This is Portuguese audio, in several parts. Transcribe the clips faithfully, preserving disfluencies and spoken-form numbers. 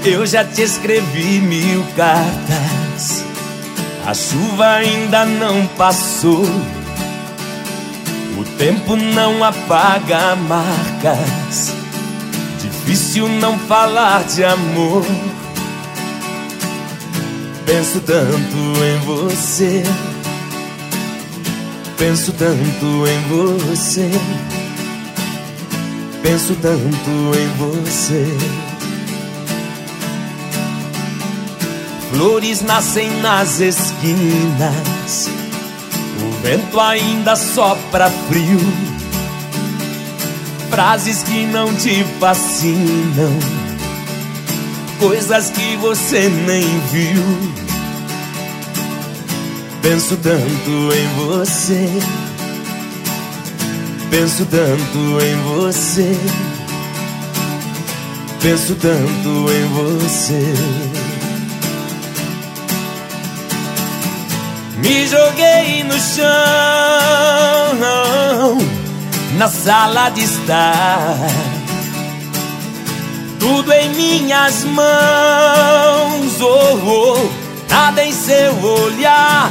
Eu já te escrevi mil cartas, a chuva ainda não passou. O tempo não apaga marcas, difícil não falar de amor. Penso tanto em você, penso tanto em você, penso tanto em você. Flores nascem nas esquinas, o vento ainda sopra frio. Frases que não te fascinam, coisas que você nem viu. Penso tanto em você, penso tanto em você, penso tanto em você. Me joguei no chão, na sala de estar, tudo em minhas mãos, oh, oh, nada em seu olhar.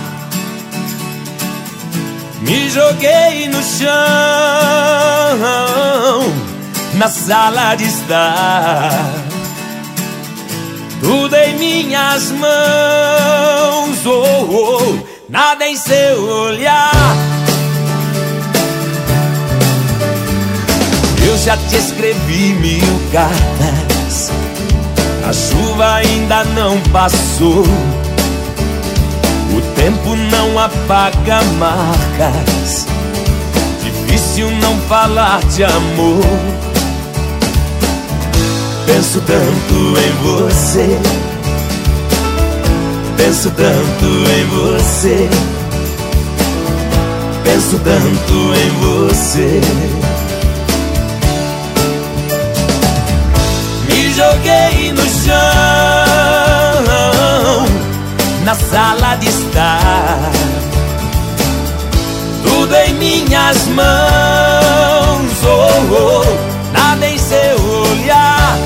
Me joguei no chão, na sala de estar, tudo em minhas mãos, oh, oh, nada em seu olhar. Eu já te escrevi mil cartas, a chuva ainda não passou. O tempo não apaga marcas, difícil não falar de amor. Penso tanto em você, penso tanto em você, penso tanto em você. Me joguei no chão, na sala de estar, tudo em minhas mãos, oh, oh, nada em seu olhar.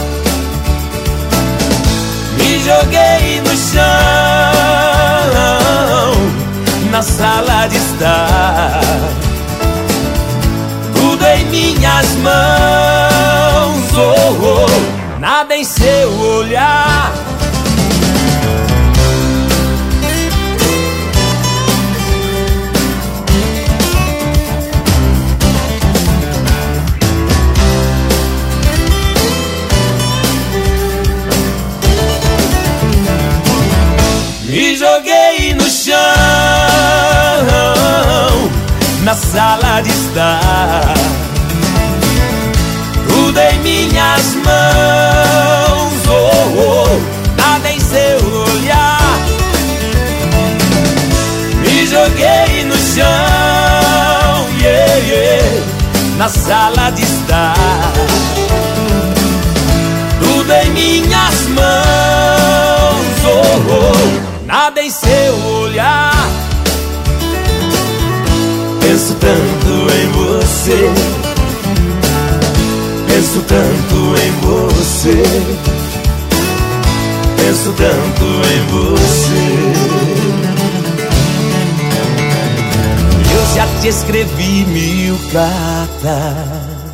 Me joguei no chão, na sala de estar, tudo em minhas mãos, oh, oh, nada em seu olhar. Me joguei no chão, na sala de estar, tudo em minhas mãos, oh, oh, nada em seu olhar. Me joguei no chão, yeah, yeah, na sala de estar, tudo em minhas mãos, oh, oh, nada em seu olhar. Penso tanto em você, penso tanto em você, penso tanto em você. Eu já te escrevi mil cartas.